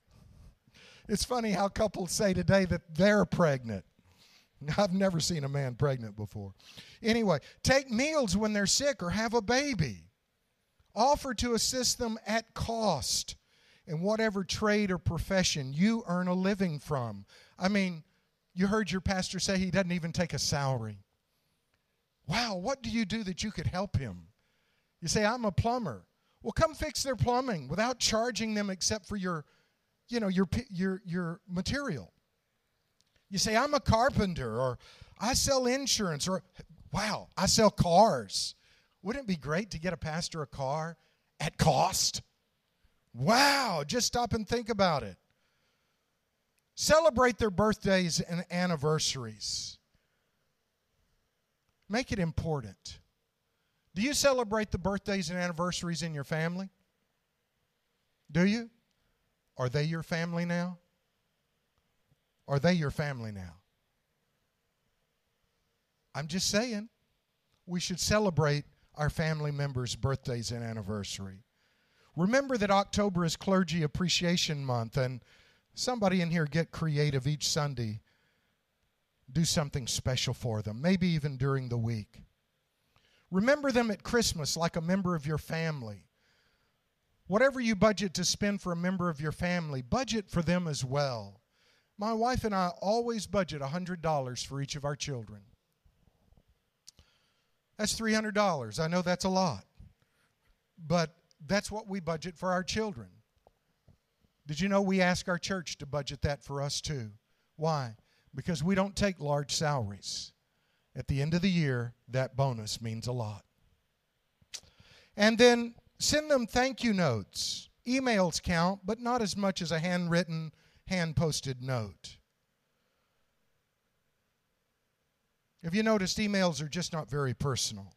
It's funny how couples say today that they're pregnant. I've never seen a man pregnant before. Anyway, take meals when they're sick or have a baby. Offer to assist them at cost in whatever trade or profession you earn a living from. I mean, you heard your pastor say he doesn't even take a salary. Wow, what do you do that you could help him? You say, I'm a plumber. Well, come fix their plumbing without charging them except for your you know, your, your, your material. You say, I'm a carpenter, or I sell insurance, or, wow, I sell cars. Wouldn't it be great to get a pastor a car at cost? Wow, just stop and think about it. Celebrate their birthdays and anniversaries. Make it important. Do you celebrate the birthdays and anniversaries in your family? Do you? Are they your family now? Are they your family now? I'm just saying, we should celebrate our family members' birthdays and anniversary. Remember that October is Clergy Appreciation Month, and somebody in here get creative each Sunday. Do something special for them, maybe even during the week. Remember them at Christmas like a member of your family. Whatever you budget to spend for a member of your family, budget for them as well. My wife and I always budget one hundred dollars for each of our children. That's three hundred dollars. I know that's a lot. But that's what we budget for our children. Did you know we ask our church to budget that for us too? Why? Because we don't take large salaries. At the end of the year, that bonus means a lot. And then send them thank you notes. Emails count, but not as much as a handwritten, hand-posted note. Have you noticed emails are just not very personal?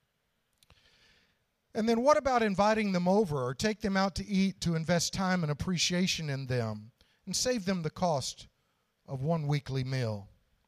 And then what about inviting them over or take them out to eat to invest time and appreciation in them and save them the cost of one weekly meal?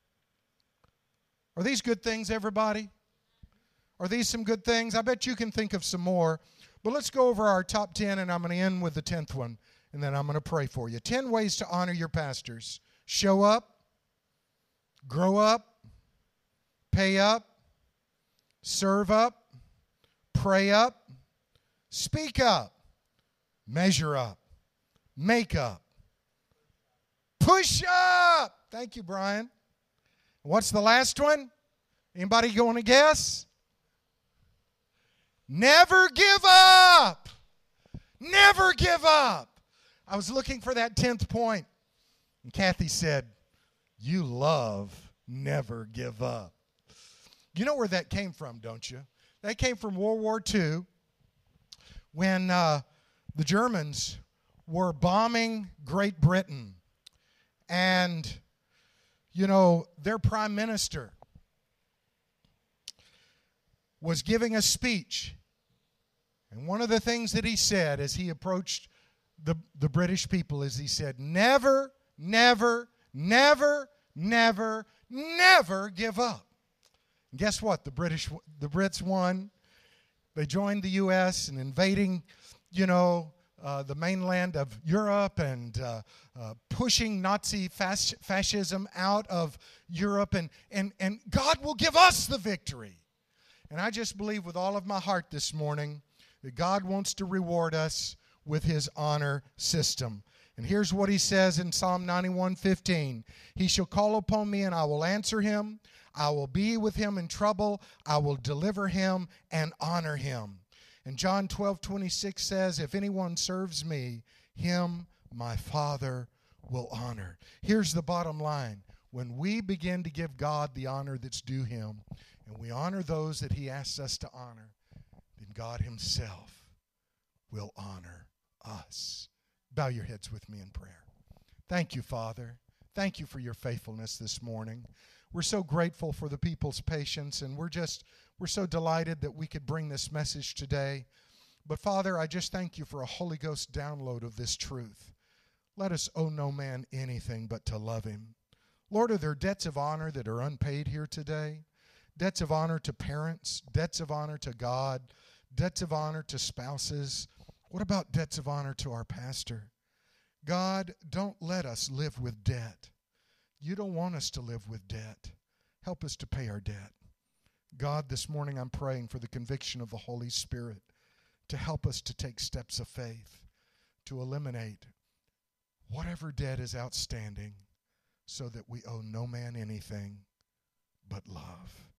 Are these good things, everybody? Are these some good things? I bet you can think of some more. But let's go over our top ten, and I'm going to end with the tenth one, and then I'm going to pray for you. ten ways to honor your pastors. Show up, grow up, pay up, serve up, pray up, speak up, measure up, make up, push up. Thank you, Brian. What's the last one? Anybody going to guess? Never give up. Never give up. I was looking for that tenth point, and Kathy said, you love never give up. You know where that came from, don't you? That came from World War Two when uh, the Germans were bombing Great Britain. And, you know, their prime minister was giving a speech. And one of the things that he said as he approached the, the British people is he said, never, never, never, never, never give up. And guess what? The British, the Brits won. They joined the U S in invading, you know, uh, the mainland of Europe and uh, uh, pushing Nazi fas- fascism out of Europe. And, and, and God will give us the victory. And I just believe with all of my heart this morning that God wants to reward us with his honor system. And here's what he says in Psalm ninety-one fifteen. He shall call upon me and I will answer him. I will be with him in trouble. I will deliver him and honor him. And John twelve twenty-six says, if anyone serves me, him my Father will honor. Here's the bottom line. When we begin to give God the honor that's due him, and we honor those that he asks us to honor, then God himself will honor us. Bow your heads with me in prayer. Thank you, Father. Thank you for your faithfulness this morning. We're so grateful for the people's patience, and we're just, we're so delighted that we could bring this message today. But Father, I just thank you for a Holy Ghost download of this truth. Let us owe no man anything but to love him. Lord, are there debts of honor that are unpaid here today? Debts of honor to parents, debts of honor to God, debts of honor to spouses. What about debts of honor to our pastor? God, don't let us live with debt. You don't want us to live with debt. Help us to pay our debt. God, this morning I'm praying for the conviction of the Holy Spirit to help us to take steps of faith, to eliminate whatever debt is outstanding so that we owe no man anything but love.